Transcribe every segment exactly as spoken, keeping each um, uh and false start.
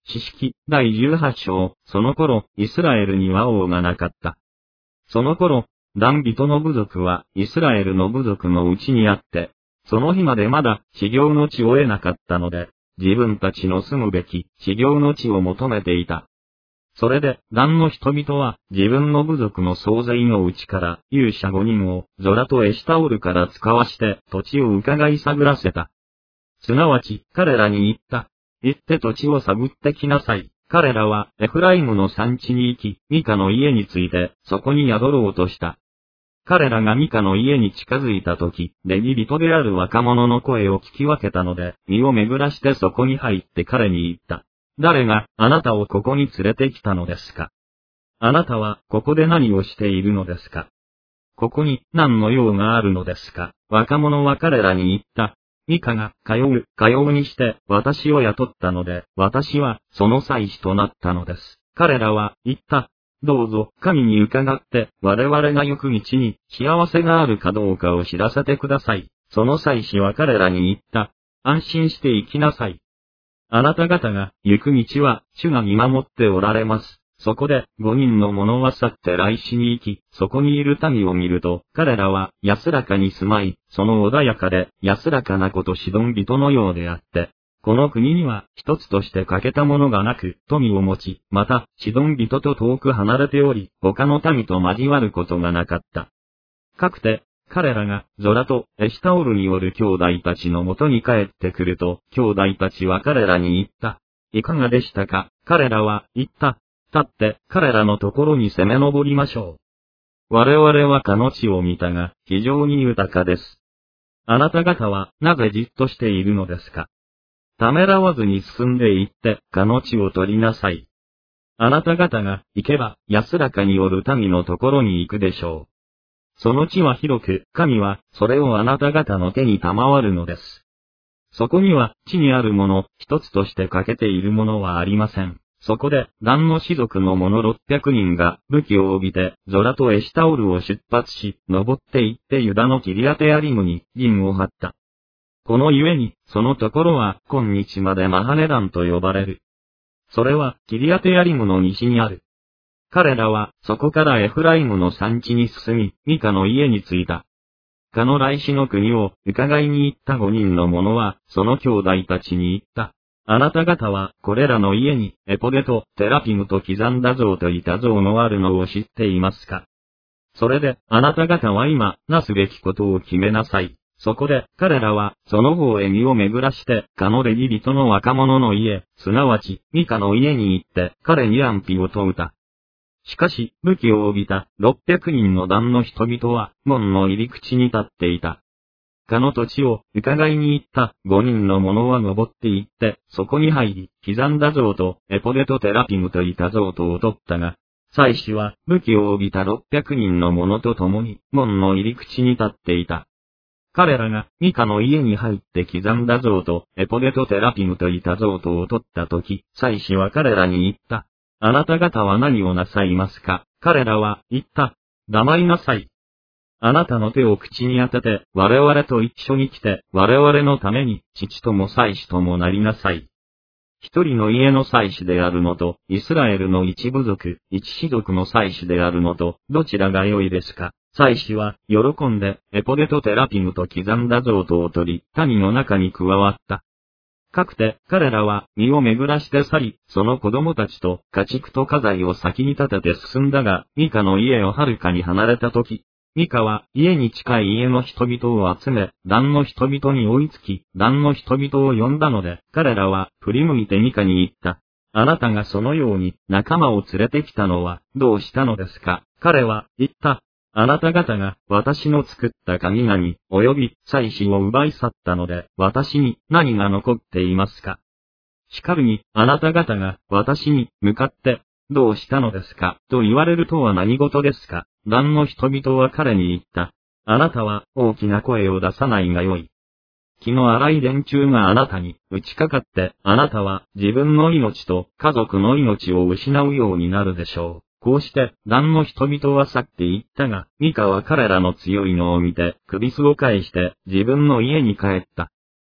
詩式だいじゅうはち章、その頃、イスラエルには王がなかった。その頃、ダン人の部族はイスラエルの部族のうちにあって、その日までまだ治療の地を得なかったので、自分たちの住むべき治療の地を求めていた。それで、ダンの人々は自分の部族の総勢のうちから勇者ごにんをゾラとエシタオルから使わして土地を伺い探らせた。すなわち彼らに言った。行って土地を探ってきなさい。彼らはエフライムの山地に行き、ミカの家に着いてそこに宿ろうとした。彼らがミカの家に近づいたとき、レビ人である若者の声を聞き分けたので、身を巡らしてそこに入って彼に言った。誰があなたをここに連れてきたのですか？あなたはここで何をしているのですか？ここに何の用があるのですか？若者は彼らに言った。ミカが通う、通うにして私を雇ったので、私はその祭司となったのです。彼らは言った。どうぞ神に伺って我々が行く道に幸せがあるかどうかを知らせてください。その祭司は彼らに言った。安心して行きなさい。あなた方が行く道は主が見守っておられます。そこで五人の者は去って来市に行き、そこにいる民を見ると、彼らは安らかに住まい、その穏やかで安らかなことシドン人のようであって、この国には一つとして欠けたものがなく、富を持ち、またシドン人と遠く離れており、他の民と交わることがなかった。かくて、彼らがゾラとエシタオルによる兄弟たちのもとに帰ってくると、兄弟たちは彼らに言った。いかがでしたか？彼らは言った。立って彼らのところに攻め上りましょう。我々はかの地を見たが、非常に豊かです。あなた方はなぜじっとしているのですか？ためらわずに進んで行って、かの地を取りなさい。あなた方が行けば、安らかにおる民のところに行くでしょう。その地は広く、神は、それをあなた方の手に賜るのです。そこには、地にあるもの、一つとして欠けているものはありません。そこで、ダンの氏族の者ろっぴゃくにんが、武器を帯びて、ゾラとエシタオルを出発し、登って行ってユダのキリアテアリムに、陣を張った。このゆえに、そのところは、今日までマハネダンと呼ばれる。それは、キリアテアリムの西にある。彼らは、そこからエフライムの山地に進み、ミカの家に着いた。かの来市の国を、伺いに行った五人の者は、その兄弟たちに言った。あなた方は、これらの家に、エポデと、テラピムと刻んだ像といた像のあるのを知っていますか？それで、あなた方は今、なすべきことを決めなさい。そこで、彼らは、その方へ身を巡らして、かのレビ人の若者の家、すなわち、ミカの家に行って、彼に安否を問うた。しかし、武器を帯びた、ろっぴゃくにんの団の人々は、門の入り口に立っていた。かの土地を、伺いに行った、五人の者は登って行って、そこに入り、刻んだ像と、エポデとテラピムといた像とを取ったが、祭司は、武器を帯びたろっぴゃくにんの者と共に、門の入り口に立っていた。彼らが、ミカの家に入って刻んだ像と、エポデとテラピムといた像とを取ったとき、祭司は彼らに言った。あなた方は何をなさいますか？彼らは言った。黙りなさい。あなたの手を口に当てて、我々と一緒に来て、我々のために、父とも祭司ともなりなさい。一人の家の祭司であるのと、イスラエルの一部族、一氏族の祭司であるのと、どちらが良いですか？祭司は、喜んで、エポデとテラピムと刻んだ像とを取り、民の中に加わった。かくて、彼らは、身を巡らして去り、その子供たちと、家畜と家財を先に立てて進んだが、ミカの家をはるかに離れたとき、ミカは、家に近い家の人々を集め、ダンの人々に追いつき、ダンの人々を呼んだので、彼らは、振り向いてミカに言った。あなたがそのように、仲間を連れてきたのは、どうしたのですか？彼は、言った。あなた方が私の作った神々及び祭司を奪い去ったので私に何が残っていますか？しかるにあなた方が私に向かってどうしたのですかと言われるとは何事ですか？ダンの人々は彼に言った。あなたは大きな声を出さないがよい。気の荒い連中があなたに打ちかかってあなたは自分の命と家族の命を失うようになるでしょう。こうして、ダンの人々は去って行ったが、ミカは彼らの強いのを見て、首すを返して、自分の家に帰った。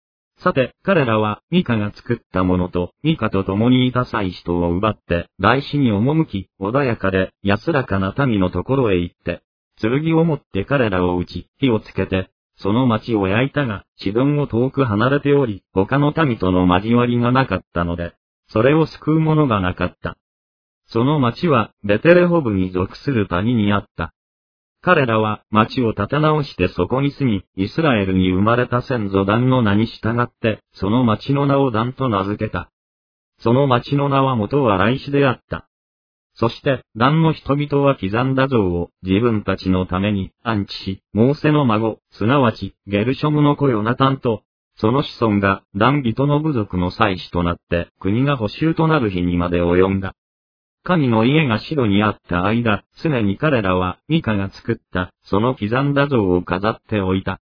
さて、彼らは、ミカが作ったものと、ミカと共にいた祭司を奪って、来市に赴き、穏やかで、安らかな民のところへ行って、剣を持って彼らを撃ち、火をつけて、その町を焼いたが、シドンを遠く離れており、他の民との交わりがなかったので、それを救うものがなかった。その町は、ベテレホブに属する谷にあった。彼らは町を建て直してそこに住み、イスラエルに生まれた先祖ダンの名に従って、その町の名をダンと名付けた。その町の名は元はライシであった。そして、ダンの人々は刻んだ像を自分たちのために安置し、モーセの孫、すなわち、ゲルショムの子ヨナタンと、その子孫がダン人の部族の祭司となって、国が補修となる日にまで及んだ。神の家がシロにあった間、常に彼らはミカが作った、その刻んだ像を飾っておいた。